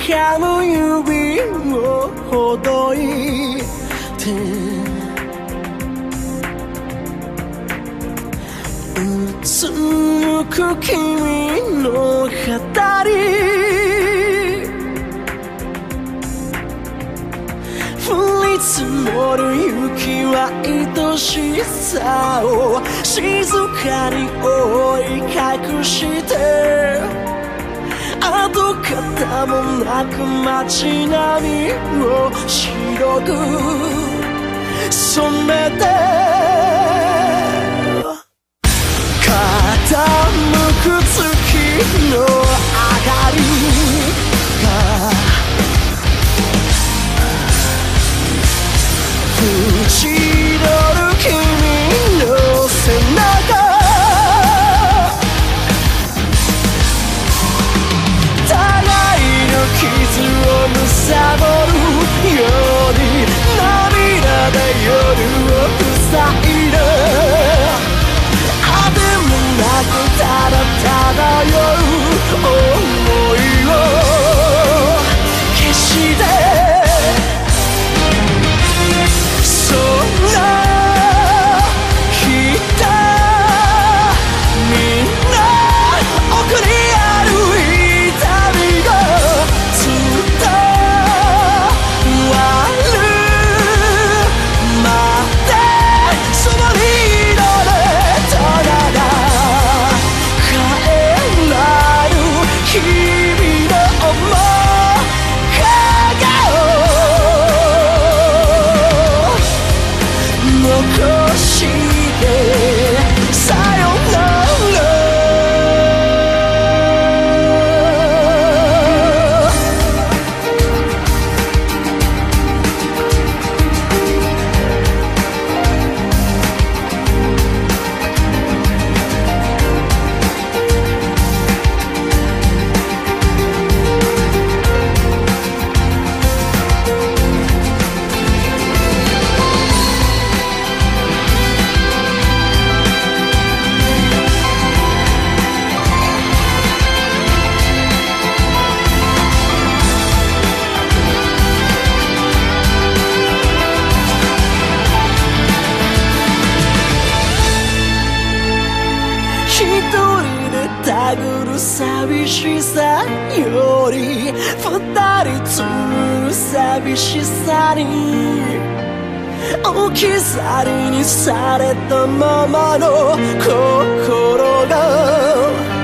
中の指をほどいてうつむく君の肌に降り積もる雪は愛しさを静かに覆い隠して跡形もなく街並みを白く染めて傾く月の明かりが縁取る君の背中互いの傷を貪るように涙で夜を塞いであてもなくただ漂う想いを消してそんな日だみんな奥にある痛みが伝わるまでそばにいられたなら帰らぬ君の想い残してさよなら一人でたぐる寂しさより二人つむ寂しさに置き去りにされたままの心が